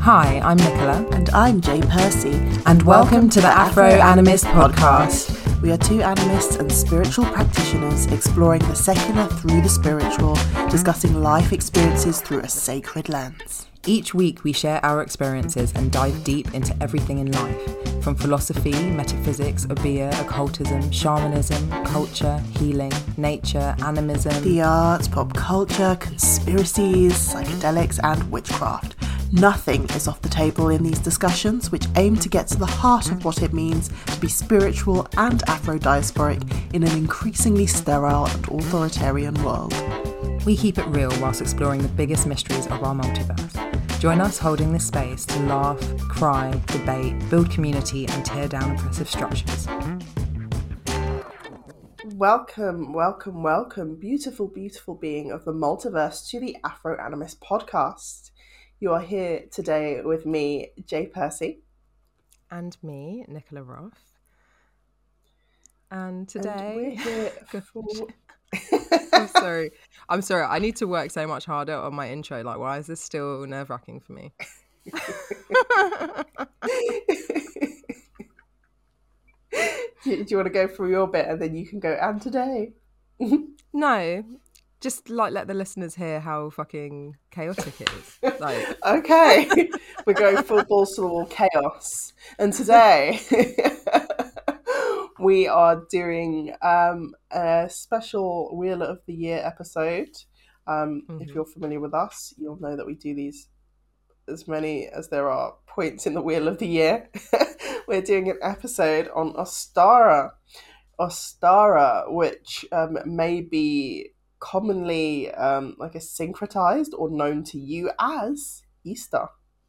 Hi, I'm Nicola. And I'm Jay Percy. And welcome to the Afro Animist Podcast. We are two animists and spiritual practitioners exploring the secular through the spiritual, discussing life experiences through a sacred lens. Each week we share our experiences and dive deep into everything in life, from philosophy, metaphysics, obeah, occultism, shamanism, culture, healing, nature, animism, the arts, pop culture, conspiracies, psychedelics and witchcraft. Nothing is off the table in these discussions, which aim to get to the heart of what it means to be spiritual and Afro-diasporic in an increasingly sterile and authoritarian world. We keep it real whilst exploring the biggest mysteries of our multiverse. Join us holding this space to laugh, cry, debate, build community and tear down oppressive structures. Welcome, welcome, welcome, beautiful, beautiful being of the multiverse to the Afro Animist Podcast. You are here today with me, Jay Percy. And me, Nicola Roth. And today... And we're here for... I'm sorry. I need to work so much harder on my intro. Like, why is this still nerve-wracking for me? Do you want to go through your bit and then you can go, and today? No. Just, like, let the listeners hear how fucking chaotic it is. Like... Okay. We're going full balls to the wall chaos. And today... we are doing a special Wheel of the Year episode. If you're familiar with us, you'll know that we do these as many as there are points in the Wheel of the Year. We're doing an episode on Ostara. Ostara, which may be commonly syncretized or known to you as Easter.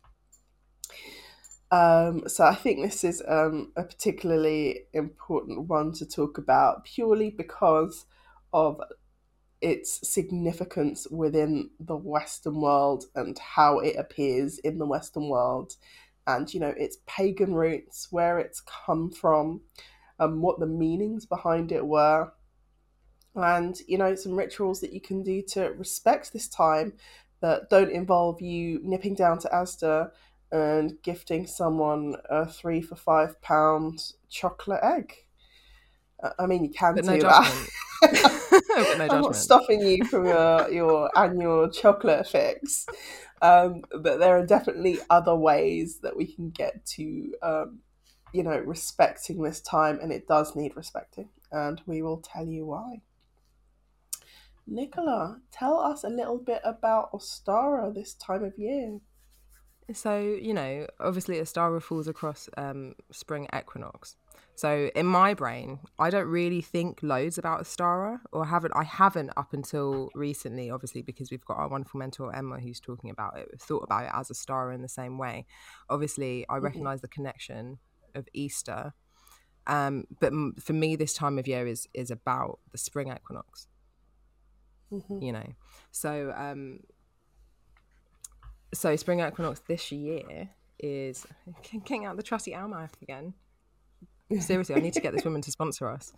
So I think this is a particularly important one to talk about purely because of its significance within the Western world and how it appears in the Western world, and, you know, its pagan roots, where it's come from, what the meanings behind it were, and, you know, some rituals that you can do to respect this time that don't involve you nipping down to Asda and gifting someone a 3 for £5 chocolate egg. I mean, you can do that. I'm not stopping you from your annual chocolate fix. But there are definitely other ways that we can get to, respecting this time, and it does need respecting. And we will tell you why. Nicola, tell us a little bit about Ostara this time of year. So, you know, obviously Ostara falls across spring equinox. So in my brain, I don't really think loads about Ostara, I haven't up until recently, obviously, because we've got our wonderful mentor Emma who's talking about it, thought about it as Ostara in the same way. Obviously, I recognise the connection of Easter, but for me, this time of year is about the spring equinox. You know, so spring equinox this year is getting out the trusty almanac again. Seriously, I need to get this woman to sponsor us.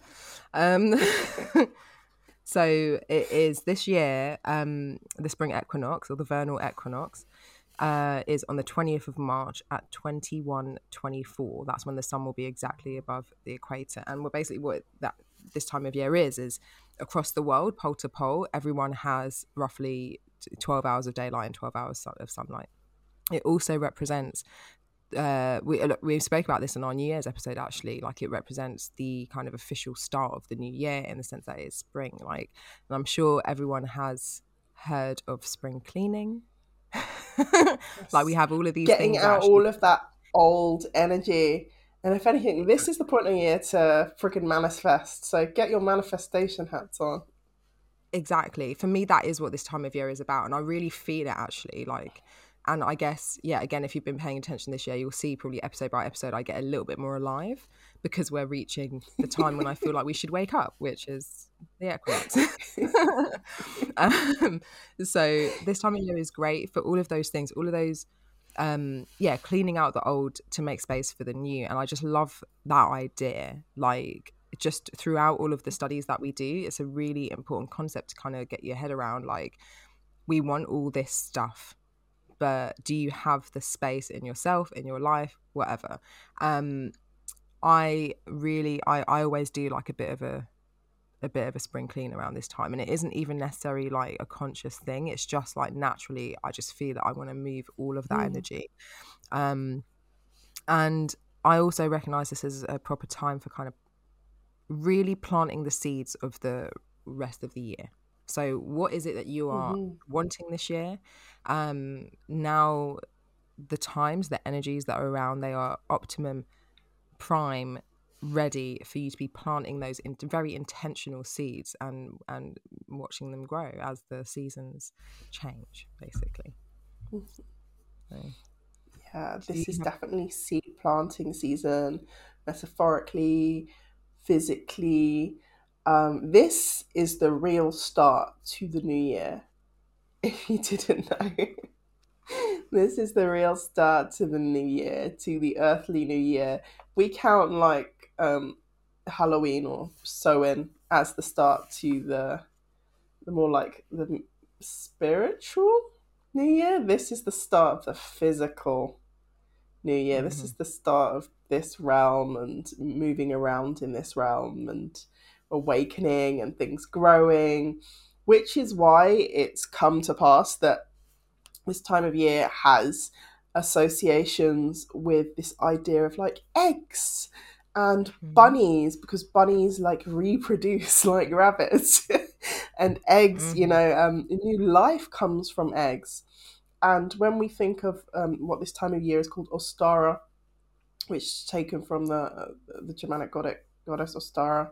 So it is this year, the spring equinox or the vernal equinox is on the 20th of March at 21:24. That's when the sun will be exactly above the equator. And what this time of year is across the world, pole to pole, everyone has roughly 12 hours of daylight and 12 hours of sunlight. It also represents we spoke about this in our New Year's episode, actually. Like, it represents the kind of official start of the new year in the sense that it's spring. Like, and I'm sure everyone has heard of spring cleaning. Like, we have all of these getting things out all of that old energy. And if anything, this is the point of the year to freaking manifest. So get your manifestation hats on. Exactly. For me, that is what this time of year is about. And I really feel it, actually. Like, and I guess, yeah, again, if you've been paying attention this year, you'll see probably episode by episode, I get a little bit more alive because we're reaching the time when I feel like we should wake up, which is the equinox. So this time of year is great for all of those things, all of those, cleaning out the old to make space for the new. And I just love that idea. Like, just throughout all of the studies that we do, it's a really important concept to kind of get your head around. Like, we want all this stuff but do you have the space in yourself, in your life, whatever? I always do like a bit of a spring clean around this time, and it isn't even necessarily like a conscious thing. It's just like naturally I just feel that I want to move all of that energy. And I also recognize this as a proper time for kind of really planting the seeds of the rest of the year. So what is it that you are wanting this year? Now the times, the energies that are around, they are optimum, prime, ready for you to be planting those very intentional seeds and watching them grow as the seasons change, basically. So, yeah, this is definitely seed planting season, metaphorically, physically. This is the real start to the new year. If you didn't know, this is the real start to the new year, to the earthly new year. We count like Halloween or Samhain as the start to the more like the spiritual new year. This is the start of the physical new year. This is the start of this realm and moving around in this realm and awakening and things growing, which is why it's come to pass that this time of year has associations with this idea of like eggs and bunnies, because bunnies like reproduce like rabbits and eggs, new life comes from eggs. And when we think of what this time of year is called Ostara, which is taken from the Germanic goddess Ostara,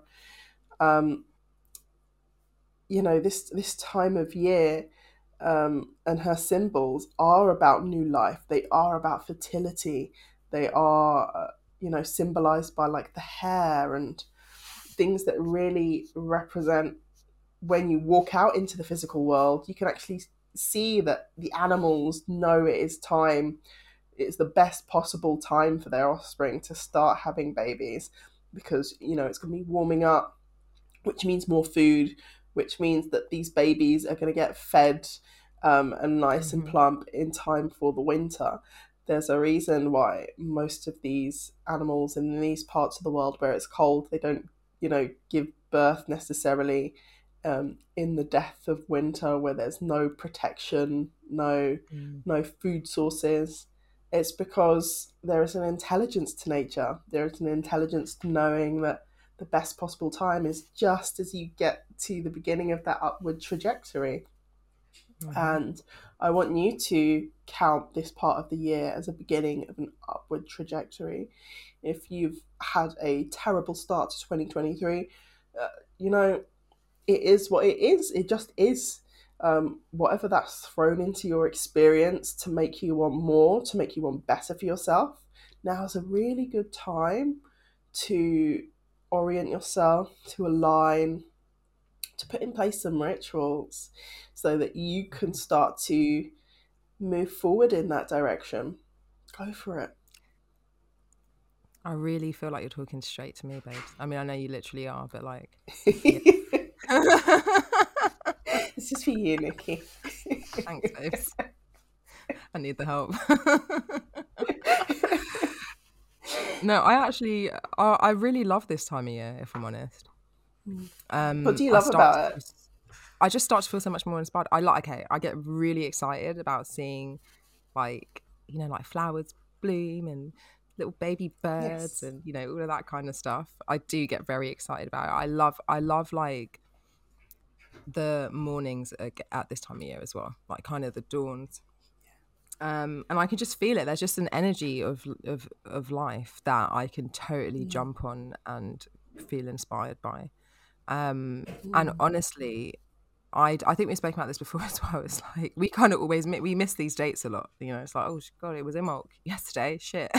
this time of year and her symbols are about new life. They are about fertility. They are, symbolized by like the hair and things that really represent when you walk out into the physical world, you can actually see that the animals know it is time. It's the best possible time for their offspring to start having babies, because, it's going to be warming up, which means more food, which means that these babies are going to get fed and nice and plump in time for the winter. There's a reason why most of these animals in these parts of the world where it's cold, they don't, give birth necessarily in the depth of winter, where there's no protection, no food sources. It's because there is an intelligence to nature. There is an intelligence to knowing that the best possible time is just as you get to the beginning of that upward trajectory. And I want you to count this part of the year as a beginning of an upward trajectory. If you've had a terrible start to 2023, it is what it is. It just is. Whatever that's thrown into your experience to make you want more, to make you want better for yourself, now is a really good time to orient yourself, to align, to put in place some rituals so that you can start to move forward in that direction. Go for it. I really feel like you're talking straight to me, babes. I mean, I know you literally are, but like... This is for you, Nikki. Thanks, babes. I need the help. No, I really love this time of year, if I'm honest. What do you love about it? I just start to feel so much more inspired. I get really excited about seeing like flowers bloom and little baby birds, and all of that kind of stuff. I do get very excited about it. I love like the mornings at this time of year as well, like kind of the dawns. And I can just feel it. There's just an energy of life that I can totally jump on and feel inspired by. And honestly, I think we spoke about this before as well. It's like we kind of always we miss these dates a lot. It's like, oh God, it was Imbolc yesterday. Shit.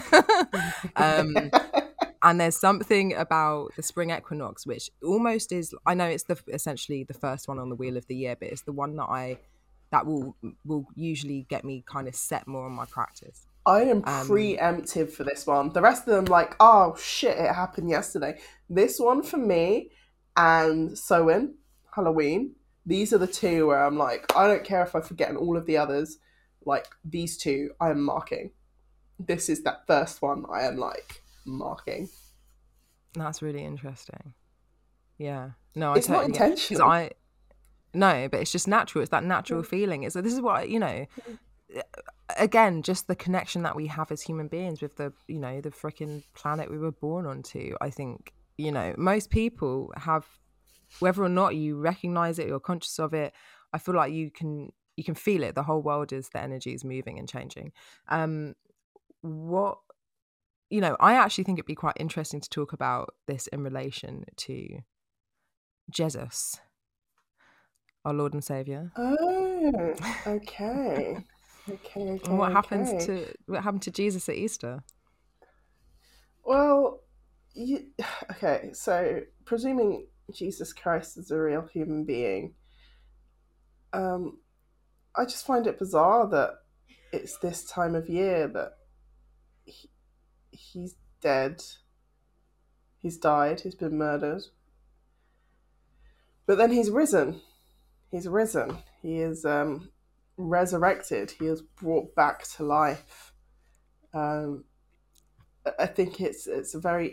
And there's something about the spring equinox, which almost is, I know it's essentially the first one on the wheel of the year, but it's the one that will usually get me kind of set more on my practice. I am preemptive for this one. The rest of them, like, oh shit, it happened yesterday. This one for me and Samhain, Halloween, these are the two where I'm like, I don't care if I've forgotten all of the others. like these two I am marking. This is that first one I am like marking. That's really interesting. Yeah. No, I It's not totally get, because intentional. no, but it's just natural. It's that natural feeling. It's this is what, again, just the connection that we have as human beings with the, the freaking planet we were born onto. I think, most people have, whether or not you recognize it, you're conscious of it, I feel like you can feel it. The whole world is, the energy is moving and changing. What, I actually think it'd be quite interesting to talk about this in relation to Jesus, our Lord and Savior. Oh, okay. And what Okay. happened to Jesus at Easter? Well, okay, so presuming Jesus Christ is a real human being, um, I just find it bizarre that it's this time of year that he, he's dead, he's died, he's been murdered, but then he's risen. He's risen. He is resurrected. He is brought back to life. Um, I think it's a very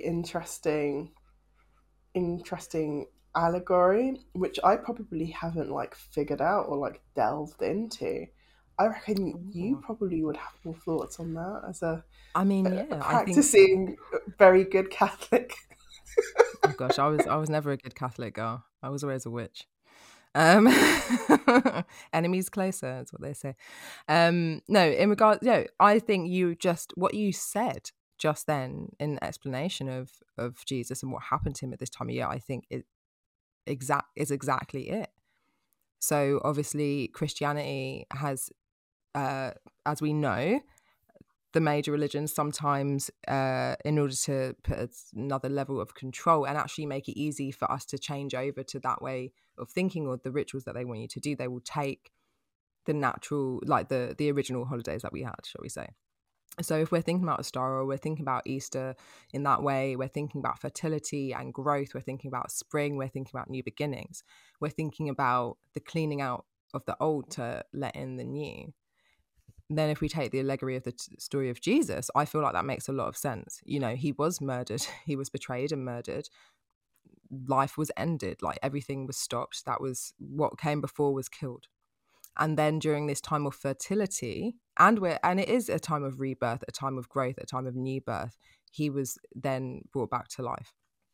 interesting allegory, which I probably haven't like figured out or like delved into. I reckon you Ooh. probably would have more thoughts on that as I mean, a yeah, I think. practicing very good Catholic. Oh gosh, I was never a good Catholic girl. I was always a witch. Um, enemies closer is what they say. No, in regards, I think what you said just then in explanation of Jesus and what happened to him at this time of year, I think is exactly it. So obviously Christianity has, as we know, the major religions sometimes, in order to put another level of control and actually make it easy for us to change over to that way of thinking or the rituals that they want you to do, they will take the natural, like the original holidays that we had, shall we say. So if we're thinking about a star, or we're thinking about Easter in that way, we're thinking about fertility and growth, we're thinking about spring, we're thinking about new beginnings, we're thinking about the cleaning out of the old to let in the new. Then if we take the allegory of the story of Jesus, I feel like that makes a lot of sense. He was murdered, he was betrayed and murdered. Life was ended, like everything was stopped. That was what came before was killed. And then during this time of fertility, and it is a time of rebirth, a time of growth, a time of new birth, he was then brought back to life.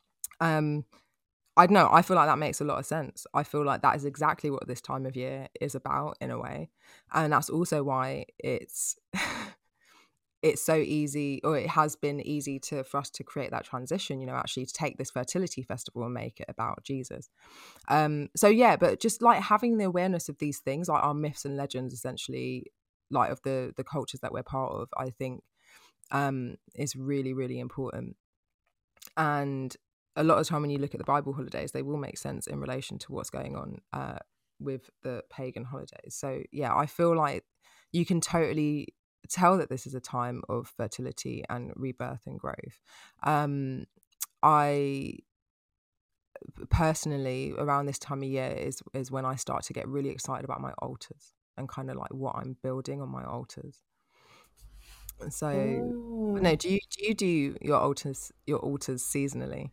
I don't know, I feel like that makes a lot of sense. I feel like that is exactly what this time of year is about, in a way. And that's also why it's it's so easy, or it has been easy for us to create that transition, actually to take this fertility festival and make it about Jesus. So yeah, but just like having the awareness of these things, like our myths and legends, essentially, like of the cultures that we're part of, I think is really, really important. And a lot of the time when you look at the Bible holidays, they will make sense in relation to what's going on with the pagan holidays. So yeah, I feel like you can totally tell that this is a time of fertility and rebirth and growth. I personally, around this time of year is when I start to get really excited about my altars and kind of like what I'm building on my altars. So no, Mm. do you do your altars seasonally?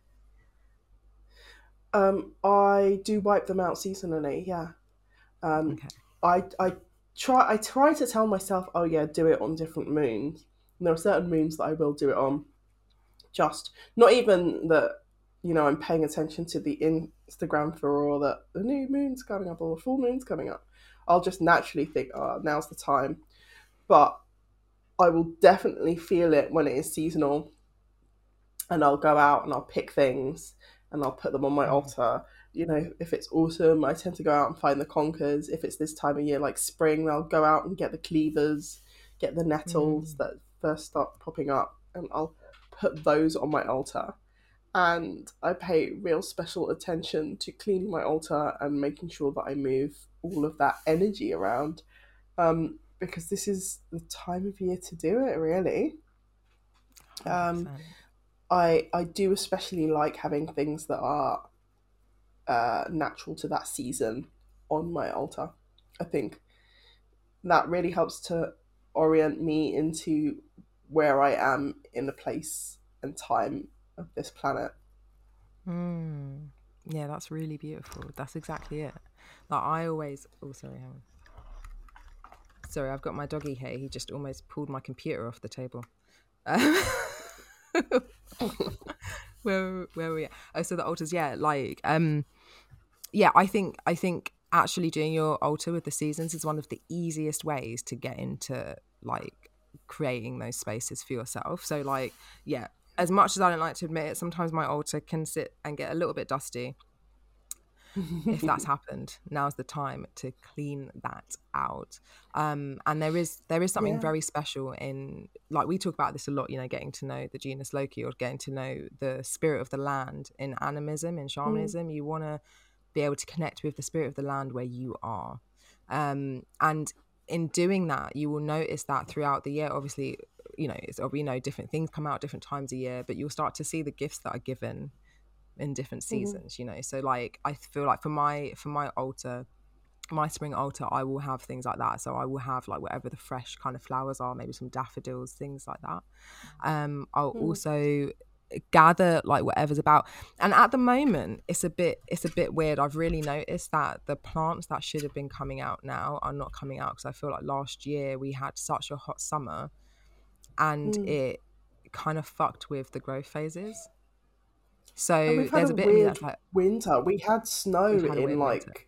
I do wipe them out seasonally. Yeah. Um, Okay. I try to tell myself, oh yeah, do it on different moons. And there are certain moons that I will do it on. Just not even that, I'm paying attention to the Instagram furore that the new moon's coming up or the full moon's coming up. I'll just naturally think, oh, now's the time. But I will definitely feel it when it is seasonal, and I'll go out and I'll pick things and I'll put them on my Mm. altar. If it's autumn, I tend to go out and find the conkers. If it's this time of year, like spring, I'll go out and get the cleavers, get the nettles Mm. that first start popping up, and I'll put those on my altar. And I pay real special attention to cleaning my altar and making sure that I move all of that energy around, because this is the time of year to do it, really. Um, 100%. I do especially like having things that are natural to that season on my altar. I think that really helps to orient me into where I am in the place and time of this planet. Yeah, that's really beautiful. That's exactly it. Like I always. Oh, sorry, hang on. Sorry, I've got my doggy here. He just almost pulled my computer off the table. Where were we at? Oh, so the altars, yeah, like yeah, I think actually doing your altar with the seasons is one of the easiest ways to get into like creating those spaces for yourself. So like, yeah, as much as I don't like to admit it, sometimes my altar can sit and get a little bit dusty. If that's happened, now's the time to clean that out. And there is something Yeah. very special in, like we talk about this a lot, you know, getting to know the genus Loki or getting to know the spirit of the land in animism, in shamanism. You want to be able to connect with the spirit of the land where you are. And in doing that, you will notice that throughout the year, obviously, you know, different things come out different times a year, but you'll start to see the gifts that are given in different seasons, you know. So like I feel like for my altar, my spring altar, I will have things like that. So I will have like whatever the fresh kind of flowers are, maybe some daffodils, things like that. I'll also gather like whatever's about. And at the moment it's a bit weird. I've really noticed that the plants that should have been coming out now are not coming out, because I feel like last year we had such a hot summer and it kind of fucked with the growth phases. And So we've had there's a a bit of me weird that's like, winter. We had snow we've had a in weird winter. like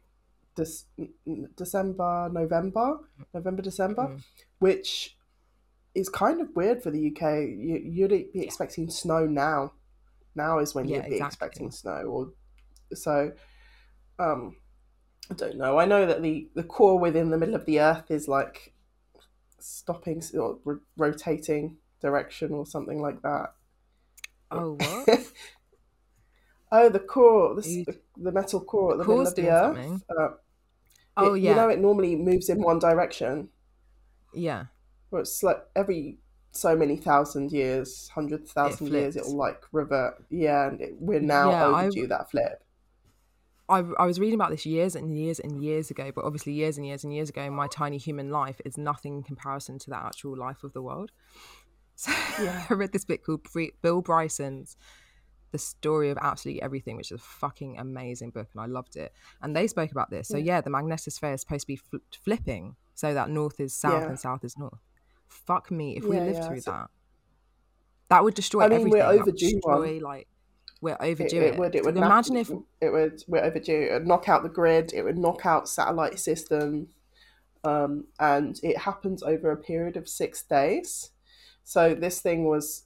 November, December, which is kind of weird for the UK. You'd be expecting snow now. Now is when Yeah, you'd be exactly. expecting snow, or so. I don't know. I know that the core within the middle of the Earth is like stopping or rotating direction or something like that. Oh, what? Oh, the core, You, the metal core the at the middle core's of the doing Earth. something. Oh, You yeah. know, it normally moves in one direction. Yeah. Well, it's like every so many thousand years, hundred It thousand years, flips. it'll like revert. Yeah, and we're now Yeah, overdue that flip. I was reading about this years and years and years ago, but obviously years and years and years ago, my tiny human life is nothing in comparison to the actual life of the world. So Yeah, I read this book called Bill Bryson's The Story of Absolutely Everything, which is a fucking amazing book, and I loved it. And they spoke about this. So yeah, yeah, the magnetosphere is supposed to be flipping, so that north is south yeah, and south is north. Fuck me, if we yeah, lived yeah. through So, that, that would destroy I mean, we're everything. That would overdue one. destroy, like, we're overdue It it. would. It So would. imagine if, We're overdue. It would knock out the grid. It would knock out satellite systems. And it happens over a period of 6 days. So this thing was,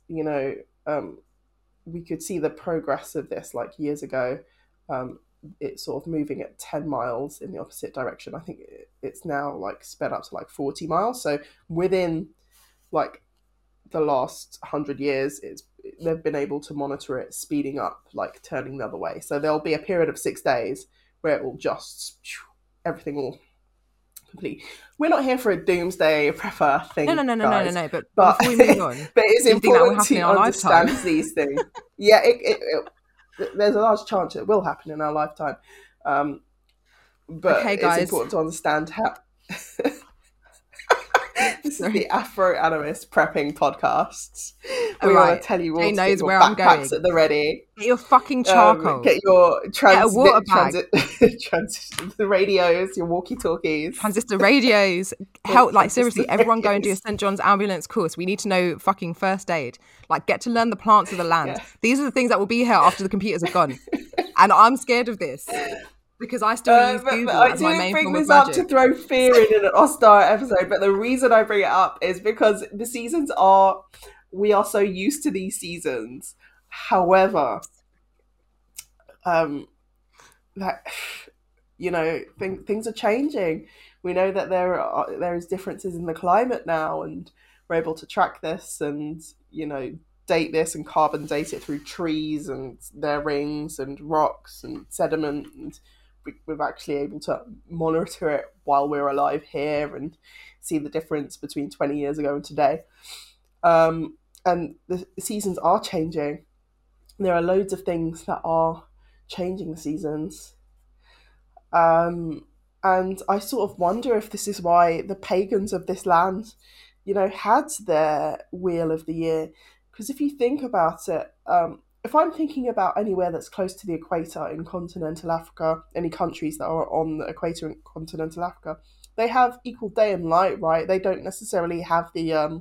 we could see the progress of this like years ago. It's sort of moving at 10 miles in the opposite direction. I think it's now like sped up to like 40 miles. So within like the last 100 years, they've been able to monitor it speeding up, like turning the other way. So there'll be a period of 6 days where it will just, everything will complete. We're not here for a doomsday prepper thing, guys. no. But But before we move on, but it's do you think that will important happen to in our lifetime? understand these things. Yeah, there's a large chance it will happen in our lifetime. But Okay, it's guys. important to understand how. This is the Afro Animist Prepping Podcast. We want to tell you all Jane to get knows your where I'm backpacks going. at the ready. Get your fucking charcoal. Get your Get a water bag. the radios, your walkie-talkies. Transistor radios. Help, like seriously, everyone go and do a St. John's ambulance course. We need to know fucking first aid. Like, get to learn the plants of the land. Yeah. These are the things that will be here after the computers are gone. And I'm scared of this. Because I still use Google as my main form of magic. I didn't bring this up to throw fear in an Ostar episode, but the reason I bring it up is because the seasons we are so used to these seasons. However, that things are changing. We know that there is differences in the climate now, and we're able to track this and date this and carbon date it through trees and their rings and rocks and sediment, and we're actually able to monitor it while we're alive here and see the difference between 20 years ago and today. And the seasons are changing. There are loads of things that are changing the seasons. And I sort of wonder if this is why the pagans of this land, had their wheel of the year. Because if you think about it, if I'm thinking about anywhere that's close to the equator in continental Africa, any countries that are on the equator in continental Africa, they have equal day and night, right? They don't necessarily have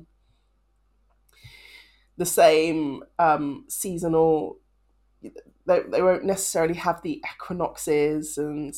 the same seasonal. They won't necessarily have the equinoxes and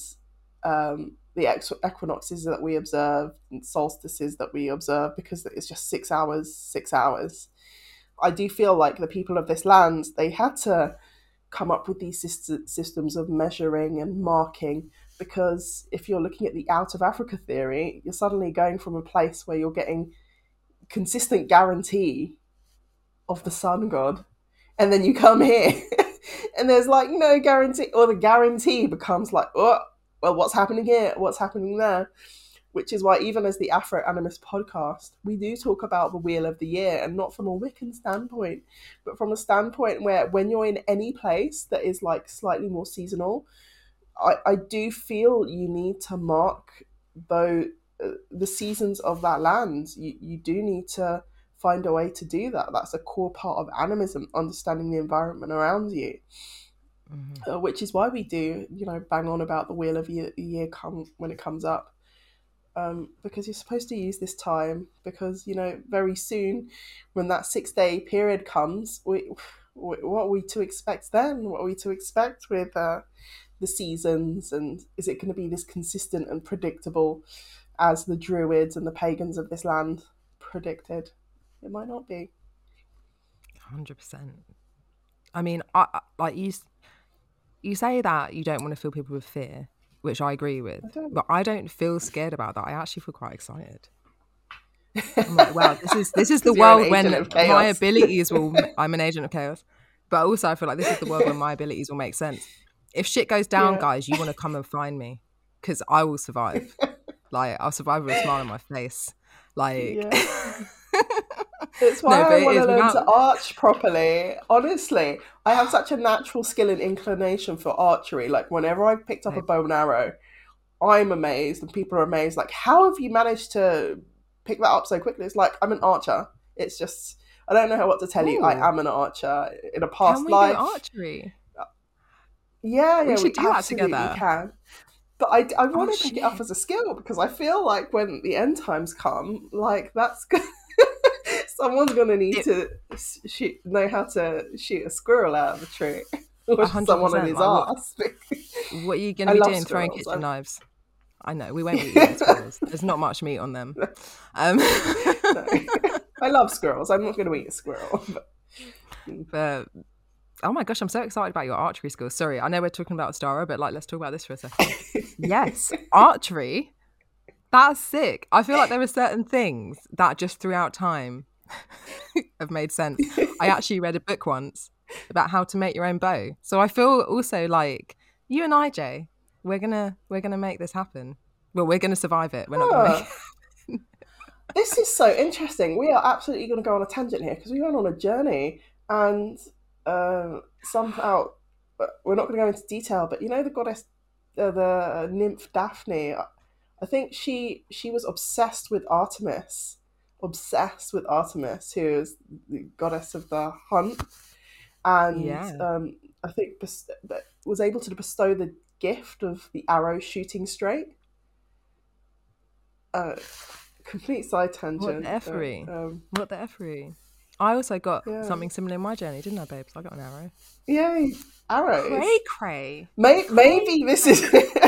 the equinoxes that we observe and solstices that we observe, because it's just 6 hours, 6 hours. I do feel like the people of this land, they had to come up with these systems of measuring and marking, because if you're looking at the out of Africa theory, you're suddenly going from a place where you're getting consistent guarantee of the sun god, and then you come here and there's like no guarantee, or the guarantee becomes like, oh, well, what's happening here, what's happening there. Which is why, even as the Afro Animist podcast, we do talk about the wheel of the year, and not from a Wiccan standpoint, but from a standpoint where when you're in any place that is like slightly more seasonal, I do feel you need to mark though the seasons of that land. You do need to find a way to do that. That's a core part of animism, understanding the environment around you. Which is why we do, bang on about the wheel of the year when it comes up. Because you're supposed to use this time, because very soon, when that 6-day period comes, what are we to expect then? What are we to expect with the seasons, and is it going to be this consistent and predictable as the Druids and the pagans of this land predicted? It might not be. 100%. I mean, I like you say that you don't want to fill people with fear, which I agree with, but I don't feel scared about that. I actually feel quite excited. I'm like, wow, this is the world when my abilities will. I'm an agent of chaos, but also I feel like this is the world when my abilities will make sense. If shit goes down, guys, you want to come and find me, because I will survive. Like, I'll survive with a smile on my face. Like, it's why I want to learn to arch properly. Honestly, I have such a natural skill and inclination for archery. Like, whenever I've picked up a bow and arrow, I'm amazed, and people are amazed. Like, how have you managed to pick that up so quickly? It's like, I'm an archer. It's just, I don't know what to tell you. I am an archer in a past life. Can we do archery? Yeah, we should do that absolutely together. Can. But I want to pick it up as a skill, because I feel like when the end times come, like, that's good. Someone's going to need to know how to shoot a squirrel out of a tree. Or someone on his ass. What are you going to be doing? Throwing kitchen knives? I know, we won't be eating squirrels. There's not much meat on them. No. I love squirrels. I'm not going to eat a squirrel. But oh my gosh, I'm so excited about your archery skills. Sorry, I know we're talking about Astara, but like, let's talk about this for a second. Yes, archery. That's sick. I feel like there are certain things that just throughout time have made sense. I actually read a book once about how to make your own bow. So I feel also like you and I, Jay, we're gonna make this happen. Well, we're gonna survive it. We're not gonna make it. This is so interesting. We are absolutely going to go on a tangent here, because we went on a journey, and somehow, we're not going to go into detail, but the goddess, the nymph Daphne, I think she was obsessed with Artemis, who is the goddess of the hunt, and I think was able to bestow the gift of the arrow shooting straight. Complete side tangent. What the effery? What the effery? I also got something similar in my journey, didn't I, babes? I got an arrow. Yay, arrows. Cray. Maybe this is...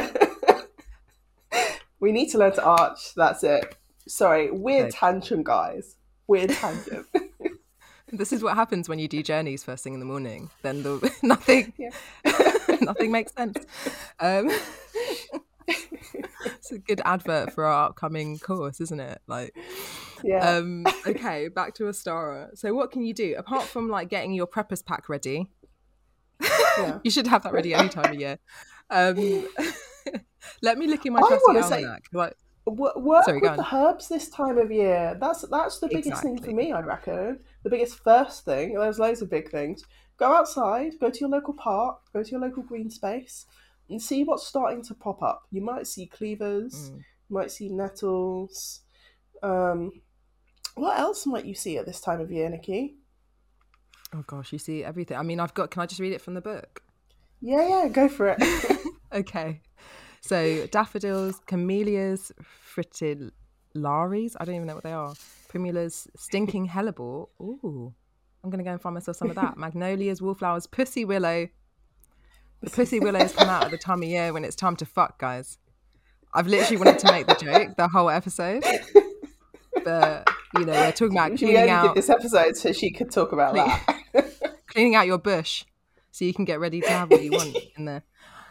We need to learn to arch. That's it. Sorry, weird tangent, guys. Weird tangent. This is what happens when you do journeys first thing in the morning. Then nothing makes sense. It's a good advert for our upcoming course, isn't it? Like, okay, back to Astara. So what can you do apart from like getting your preppers pack ready? You should have that ready any time of year. Let me look in my trusty almanac. Work with the herbs this time of year. That's the biggest thing for me, I reckon. The biggest first thing. There's loads of big things. Go outside. Go to your local park. Go to your local green space. and see what's starting to pop up. You might see cleavers, you might see nettles. What else might you see at this time of year, Nikki? Oh gosh, you see everything. I mean, can I just read it from the book? Yeah, go for it. Okay. So daffodils, camellias, fritillaries, I don't even know what they are. Primulas, stinking hellebore. Ooh, I'm going to go and find myself some of that. Magnolias, wallflowers, pussy willow. The pussy willows come out at the time of year when it's time to fuck, guys. I've literally wanted to make the joke the whole episode. But, you know, we're talking about We only did this episode so she could talk about that. Cleaning out your bush so you can get ready to have what you want in there.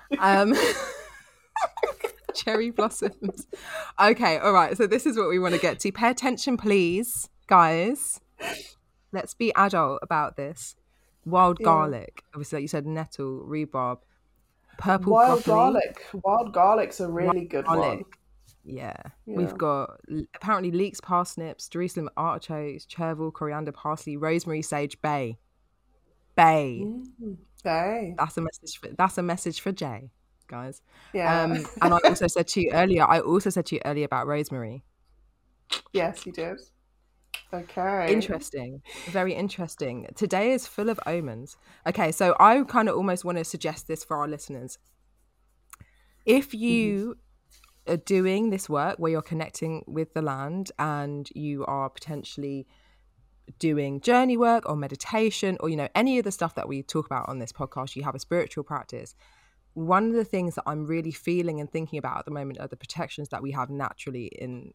Cherry blossoms. Okay, all right. So this is what we want to get to. Pay attention, please, guys. Let's be adult about this. Wild garlic. Obviously, like you said, nettle, rhubarb, purple wild broccoli. Garlic. Wild garlic's a really good one. Yeah. We've got apparently leeks, parsnips, Jerusalem artichokes, chervil, coriander, parsley, rosemary, sage, bay. Bay. Bay. That's a message for Jay, guys. Yeah. And I also said to you earlier about rosemary. Yes, you did. Okay. Interesting. Very interesting. Today is full of omens. Okay, so I kind of almost want to suggest this for our listeners. If you are doing this work where you're connecting with the land and you are potentially doing journey work or meditation or, you know, any of the stuff that we talk about on this podcast, you have a spiritual practice. One of the things that I'm really feeling and thinking about at the moment are the protections that we have naturally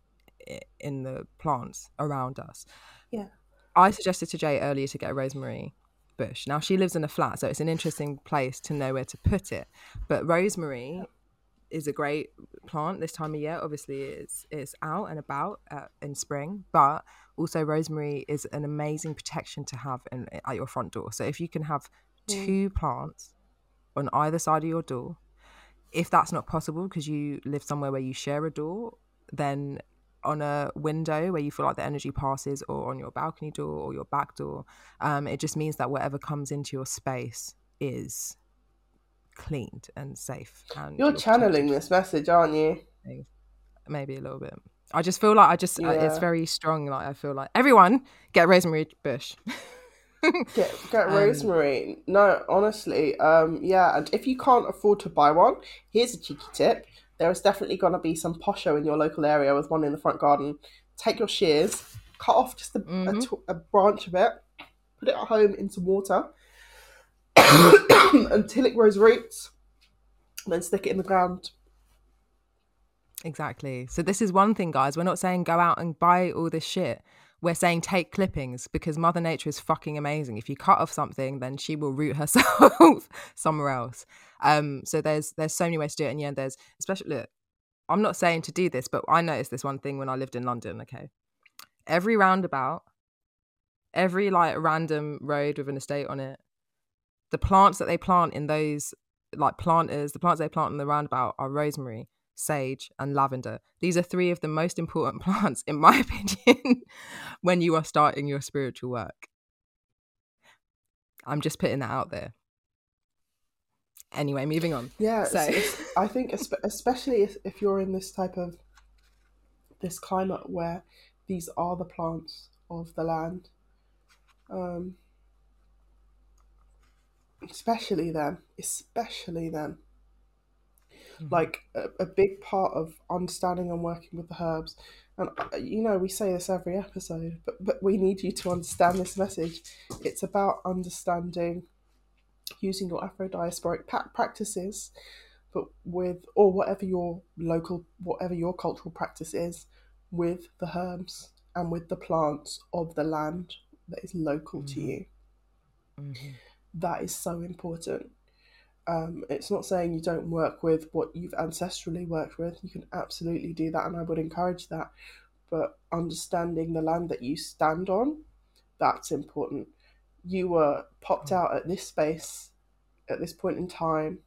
in the plants around us. Yeah. I suggested to Jay earlier to get a rosemary bush. Now she lives in a flat, so it's an interesting place to know where to put it. But rosemary is a great plant this time of year. Obviously, it's out and about in spring, but also rosemary is an amazing protection to have at your front door. So if you can have 2 plants on either side of your door, if that's not possible because you live somewhere where you share a door, then on a window where you feel like the energy passes, or on your balcony door or your back door, it just means that whatever comes into your space is cleaned and safe. And you're channeling this message, aren't you? Maybe a little bit. I just feel like it's very strong. Like I feel like everyone get a rosemary bush. get rosemary. No, honestly, and if you can't afford to buy one, here's a cheeky tip. There is definitely going to be some posho in your local area with one in the front garden. Take your shears, cut off just a branch of it, put it at home in some water until it grows roots, and then stick it in the ground. Exactly. So this is one thing, guys. We're not saying go out and buy all this shit. We're saying take clippings, because Mother Nature is fucking amazing. If you cut off something, then she will root herself somewhere else. So there's so many ways to do it. And yeah, there's especially, look, I'm not saying to do this, but I noticed this one thing when I lived in London. Okay, every roundabout, every like random road with an estate on it, the plants that they plant in those like planters, the plants they plant in the roundabout are rosemary, sage, and lavender. These are 3 of the most important plants, in my opinion, when you are starting your spiritual work. I'm just putting that out there. Anyway, moving on. Yeah, so I think especially if you're in this climate where these are the plants of the land, especially then. Like a big part of understanding and working with the herbs, and you know we say this every episode, but we need you to understand this message. It's about understanding, using your Afro-diasporic practices, but whatever your cultural practice is, with the herbs and with the plants of the land that is local to you. That is so important. It's not saying you don't work with what you've ancestrally worked with. You can absolutely do that, and I would encourage that. But understanding the land that you stand on, that's important. You were popped out at this space, at this point in time,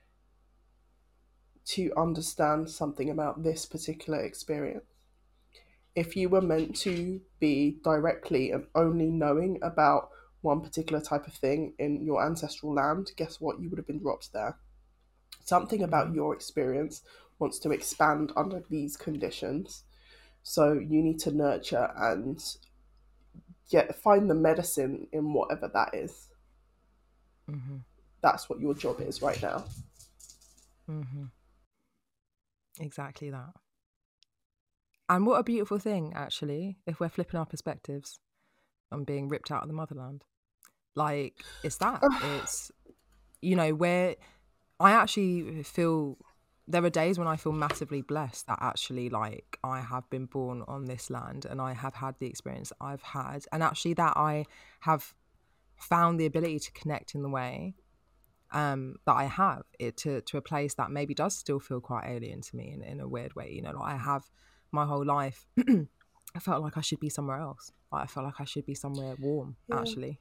to understand something about this particular experience. If you were meant to be directly and only knowing about one particular type of thing in your ancestral land, guess what? You would have been dropped there. Something about your experience wants to expand under these conditions. So you need to nurture and find the medicine in whatever that is. Mm-hmm. That's what your job is right now. Mm-hmm. Exactly that. And what a beautiful thing, actually, if we're flipping our perspectives on being ripped out of the motherland. Like, it's that. It's, you know, where I actually feel there are days when I feel massively blessed that actually, like, I have been born on this land and I have had the experience I've had. And actually that I have found the ability to connect in the way that I have it to a place that maybe does still feel quite alien to me in a weird way. You know, like I have my whole life I felt like I should be somewhere else. Like I felt like I should be somewhere warm, actually.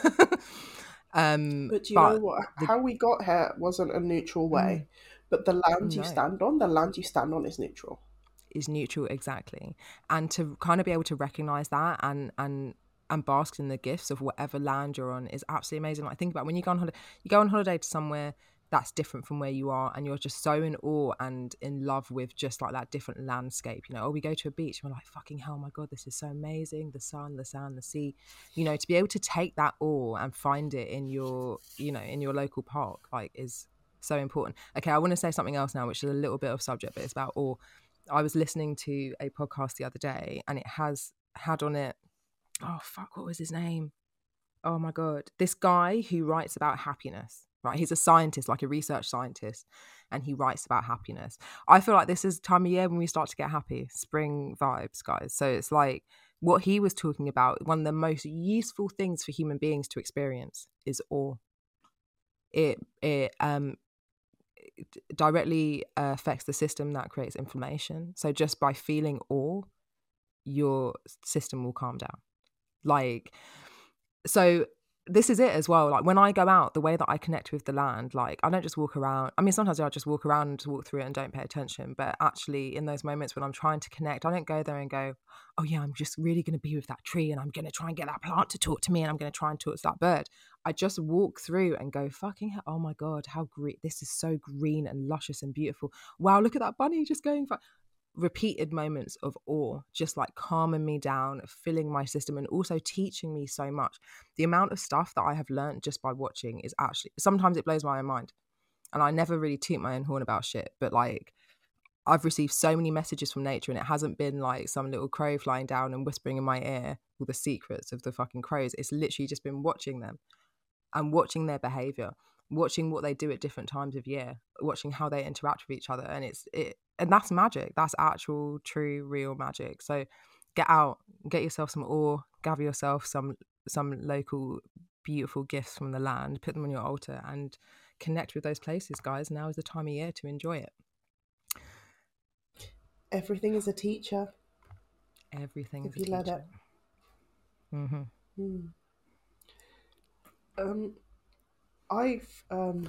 But do you know But what? How we got here wasn't a neutral way. But the land you no, stand on, the land you stand on is neutral. is neutral, exactly. And to kind of be able to recognize that and bask in the gifts of whatever land you're on is absolutely amazing. Like, think about when you go on holiday to somewhere that's different from where you are, and you're just so in awe and in love with just like that different landscape. You know, or we go to a beach and we're like, fucking hell, my God, this is so amazing. The sun, the sand, the sea, you know, to be able to take that awe and find it in your, you know, in your local park, like, is so important. Okay, I want to say something else now, which is a little bit of subject, but it's about awe. I was listening to a podcast the other day and it has had on it, oh fuck, what was his name? Oh my God. This guy who writes about happiness, right? He's a scientist, like a research scientist, and he writes about happiness. I feel like this is time of year when we start to get happy, spring vibes, guys. So it's like what he was talking about, one of the most useful things for human beings to experience is awe. It directly affects the system that creates inflammation. So just by feeling awe, your system will calm down. Like, so this is it as well. Like when I go out, the way that I connect with the land, like I don't just walk around. I mean, sometimes I'll just walk around and just walk through it and don't pay attention. But actually in those moments when I'm trying to connect, I don't go there and go, oh yeah, I'm just really going to be with that tree and I'm going to try and get that plant to talk to me and I'm going to try and talk to that bird. I just walk through and go, fucking hell, oh my God, how great. This is so green and luscious and beautiful. Wow, look at that bunny just going for repeated moments of awe, just like calming me down, filling my system, and also teaching me so much. The amount of stuff that I have learned just by watching is actually, sometimes it blows my own mind. And I never really toot my own horn about shit, but like I've received so many messages from nature, and it hasn't been like some little crow flying down and whispering in my ear all the secrets of the fucking crows. It's literally just been watching them and watching their behavior, watching what they do at different times of year, watching how they interact with each other. And and that's magic. That's actual, true, real magic. So get out, get yourself some awe, gather yourself some local beautiful gifts from the land, put them on your altar and connect with those places, guys. Now is the time of year to enjoy it. Everything is a teacher. Everything if is a you let teacher. it. Mm-hmm. I've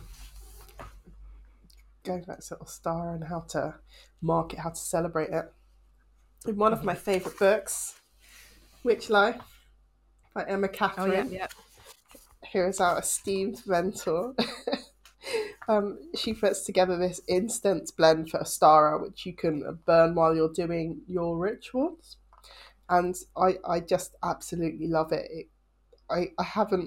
going back to sort of star and how to mark it, how to celebrate it. In one of my favourite books, Witch Life by Emma Catherine. Oh yeah. Here is our esteemed mentor. She puts together this incense blend for Ostara, which you can burn while you're doing your rituals. And I just absolutely love it. I haven't...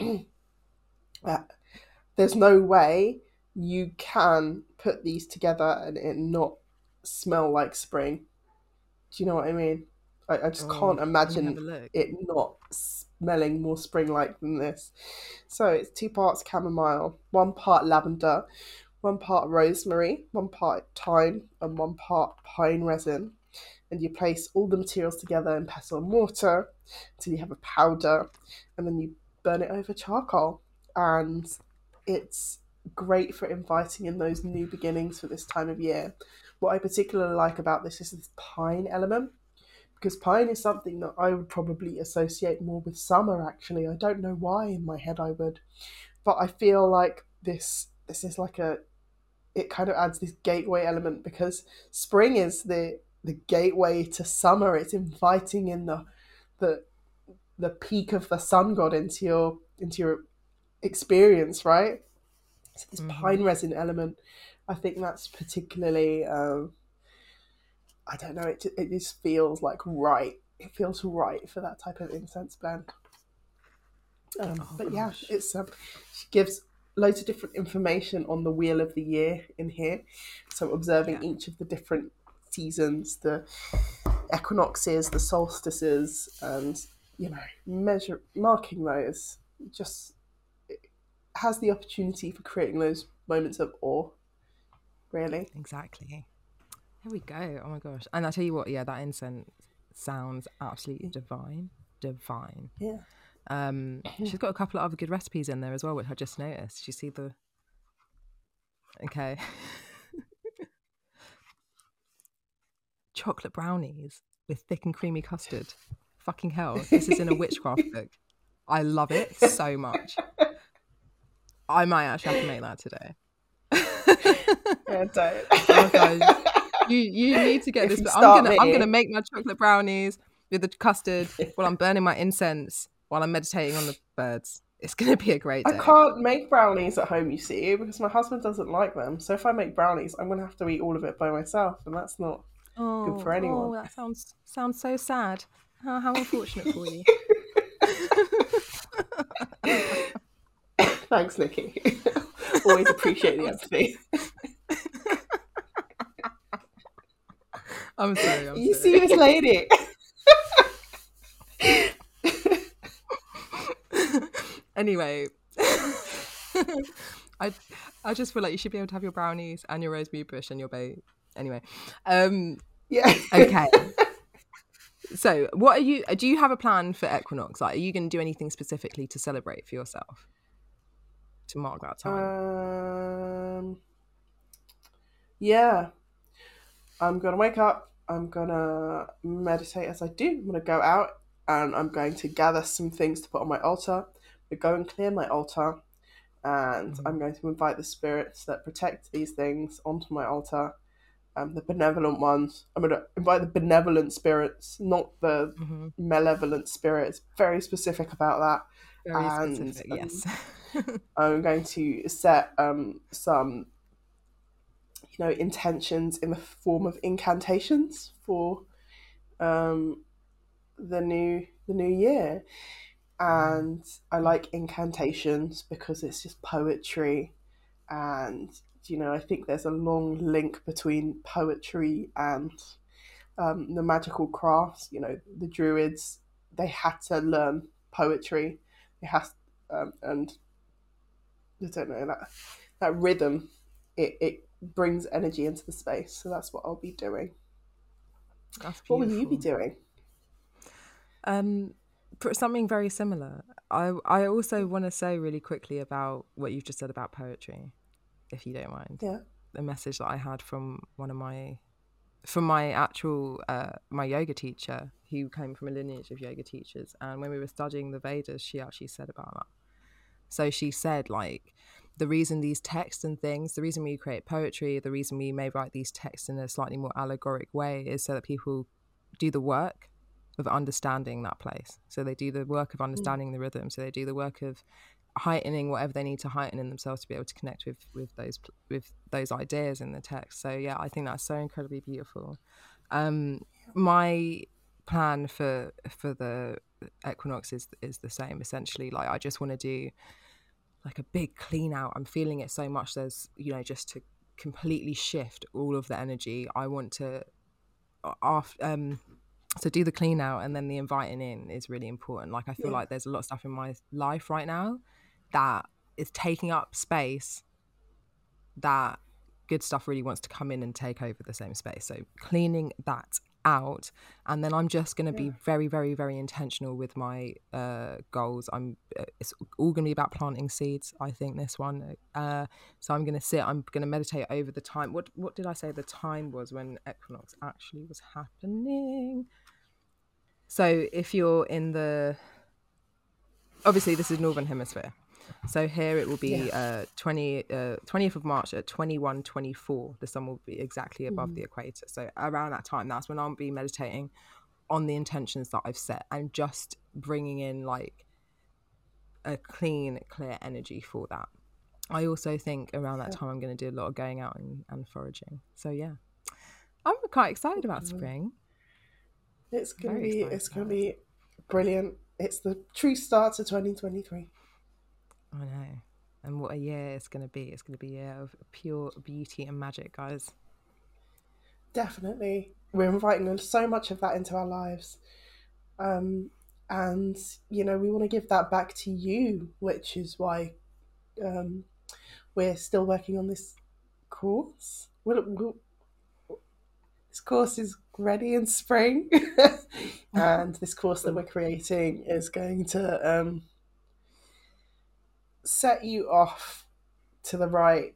there's no way you can put these together and it not smell like spring. Do you know what I mean? I just can't imagine it not smelling more spring-like than this. So it's 2 parts chamomile, 1 part lavender, 1 part rosemary, 1 part thyme, and 1 part pine resin. And you place all the materials together in pestle and mortar until you have a powder, and then you burn it over charcoal. And it's great for inviting in those new beginnings for this time of year. What I particularly like about this is this pine element, because pine is something that I would probably associate more with summer, actually. I don't know why in my head I would, but I feel like this is like it kind of adds this gateway element, because spring is the gateway to summer. It's inviting in the peak of the sun god into your experience, right? So this pine resin element I think that's particularly, I don't know, it just feels like right. It feels right for that type of incense blend. But yeah, Gosh. it's she gives loads of different information on the wheel of the year in here. So observing Yeah, each of the different seasons, the equinoxes, the solstices, and marking those just has the opportunity for creating those moments of awe. Really, exactly. There we go. Oh my gosh. And I tell you what, yeah, that incense sounds absolutely divine. Divine. yeah. She's got a couple of other good recipes in there as well, which I just noticed. You see the okay. Chocolate brownies with thick and creamy custard. Fucking hell. This is in a witchcraft book. I love it so much. I might actually have to make that today. Yeah, don't. Oh my gosh. You need to get If this. you But start I'm gonna me, make my chocolate brownies with the custard while I'm burning my incense while I'm meditating on the birds. It's gonna be a great I day. can't make brownies at home, you see, because my husband doesn't like them. So if I make brownies, I'm going to have to eat all of it by myself, and that's not good for anyone. That sounds so sad. How unfortunate for you. Thanks, Nikki. Always appreciate the empathy. I'm sorry. You see this lady? Anyway, I I just feel like you should be able to have your brownies and your rosemary bush and your bay. Anyway, Yeah. okay. So, what are you? Do you have a plan for equinox? Like, are you going to do anything specifically to celebrate for yourself to mark that time? Yeah. I'm going to wake up. I'm going to meditate as I do. I'm going to go out and I'm going to gather some things to put on my altar. I go and clear my altar, and Mm-hmm. I'm going to invite the spirits that protect these things onto my altar. The benevolent ones. I'm going to invite the benevolent spirits, not the Mm-hmm. malevolent spirits. Very specific about that. Very And specific. Yes. I'm going to set some, intentions in the form of incantations for um, the new year. And I like incantations because it's just poetry, and I think there's a long link between poetry and the magical crafts. The druids, they had to learn poetry. They have, and I don't know, that rhythm. It brings energy into the space. So that's what I'll be doing. That's What will you be beautiful. doing? Um, something very similar. I also want to say really quickly about what you've just said about poetry, if you don't mind. Yeah. The message that I had from my actual my yoga teacher, who came from a lineage of yoga teachers, and when we were studying the Vedas, she actually said about that. So she said, like, the reason these texts and things, the reason we create poetry, the reason we may write these texts in a slightly more allegoric way is so that people do the work of understanding that place. So they do the work of understanding the rhythm. So they do the work of heightening whatever they need to heighten in themselves to be able to connect with those ideas in the text. So yeah, I think that's so incredibly beautiful. My plan for the equinox is the same, essentially. Like, I just want to do like a big clean out. I'm feeling it so much. There's, just to completely shift all of the energy. I want to so do the clean out, and then the inviting in is really important. Like, I feel Yeah. like there's a lot of stuff in my life right now that is taking up space that good stuff really wants to come in and take over the same space. So cleaning that out, and then I'm just going to be very, very, very intentional with my goals. It's all going to be about planting seeds, I think, this one. So I'm going to meditate over the time. What did I say the time was when equinox actually was happening? So if you're in obviously this is Northern Hemisphere. So here it will be 20th of March at 21:24. The sun will be exactly above the equator. So around that time, that's when I'll be meditating on the intentions that I've set and just bringing in like a clean, clear energy for that. I also think around that time I'm going to do a lot of going out and foraging. So yeah, I'm quite excited about spring. It's gonna be brilliant. It's the true start to 2023. I know. And what a year it's going to be. It's going to be a year of pure beauty and magic, guys. Definitely. We're inviting so much of that into our lives. And, you know, we want to give that back to you, which is why we're still working on this course. This course is ready in spring. And this course that we're creating is going to set you off to the right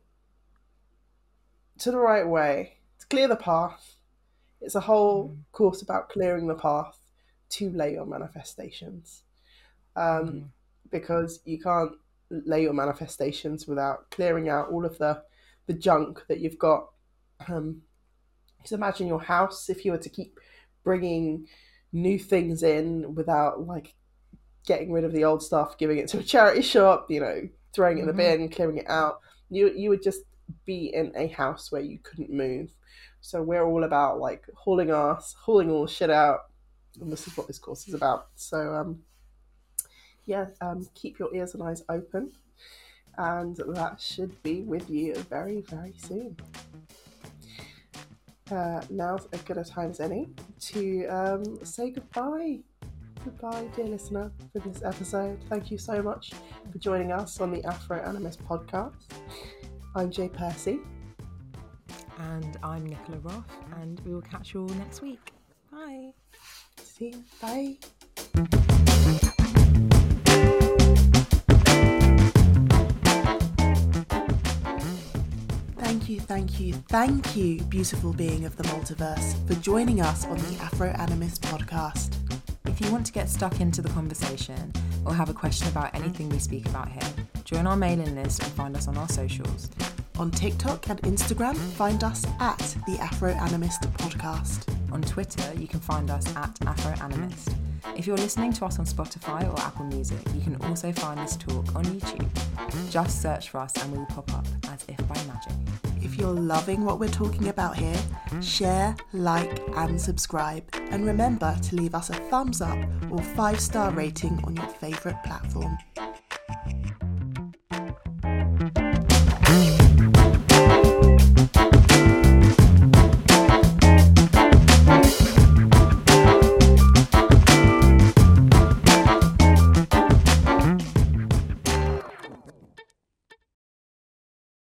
way, to clear the path. It's a whole course about clearing the path to lay your manifestations, because you can't lay your manifestations without clearing out all of the junk that you've got. Just imagine your house, if you were to keep bringing new things in without like getting rid of the old stuff, giving it to a charity shop, you know, throwing it in the bin, clearing it out, you would just be in a house where you couldn't move. So we're all about like hauling all the shit out, and this is what this course is about. So keep your ears and eyes open, and that should be with you very, very soon. Now's as good a time as any to say goodbye. Goodbye, dear listener, for this episode. Thank you so much for joining us on the Afro Animist podcast. I'm Jay Percy. And I'm Nicola Roth, and we will catch you all next week. Bye. See you. Bye. Thank you, beautiful being of the multiverse, for joining us on the Afro Animist podcast. If you want to get stuck into the conversation or have a question about anything we speak about here, join our mailing list and find us on our socials. On TikTok and Instagram, find us at the Afro Animist podcast. On Twitter, you can find us at Afro Animist. If you're listening to us on Spotify or Apple Music, you can also find this talk on YouTube. Just search for us and we will pop up as if by magic. If you're loving what we're talking about here, share, like, and subscribe. And remember to leave us a thumbs up or 5-star rating on your favourite platform.